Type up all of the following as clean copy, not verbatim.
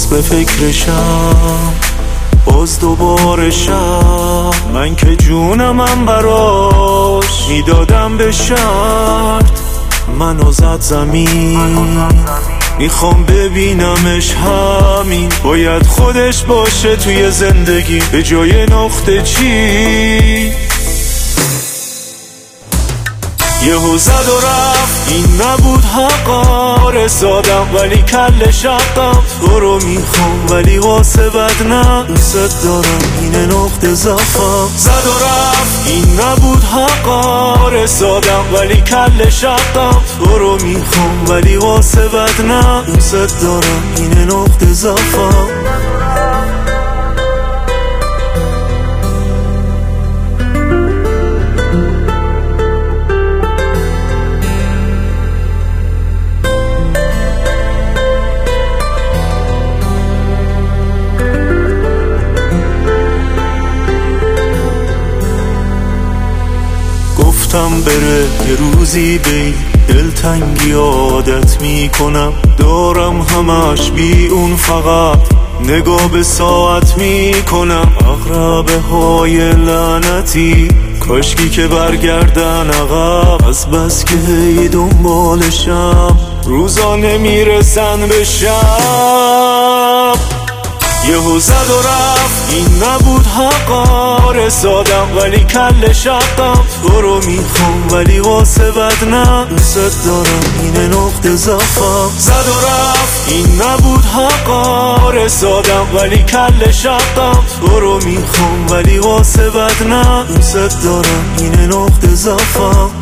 به فکرشم، باز دوباره شب. من که جونمم براش میدادم به شرط، منو زد زمین. میخوام ببینمش، همین باید خودش باشه توی زندگی به جای نقطه چی. یهو زد و رفت، این نبود حقا. رسادم ولی کل شقم، تو رو میخوام ولی واسه بد نه. دوست دارم اینه نقطه ضعفم. زد و رفت، این نبود حقا. رسادم ولی کل شقم، تو رو میخوام ولی واسه بد نه. دوست دارم اینه نقطه ضعفم. گفتم بره یه روزی بی دلتنگی عادت میکنم. دارم همش بی اون، فقط نگاه به ساعت میکنم. اغربه های لعنتی کاشکی که برگردن عقب، از بس که هی دنبالشم روزا نمیرسن به شب. یهو زد و رفت، این نبود حقا. رسادم ولی کل شقم، تو رو میخوام ولی واسه بد نه. دوست دارم اینه نقطه ضعفم. زد و رفت، این نبود حقا. رسادم ولی کل شقم، تو رو میخوام ولی واسه بد نه. دوست دارم اینه نقطه ضعفم.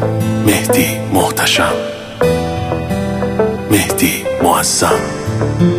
مهدی محتشم، مهدی معظم.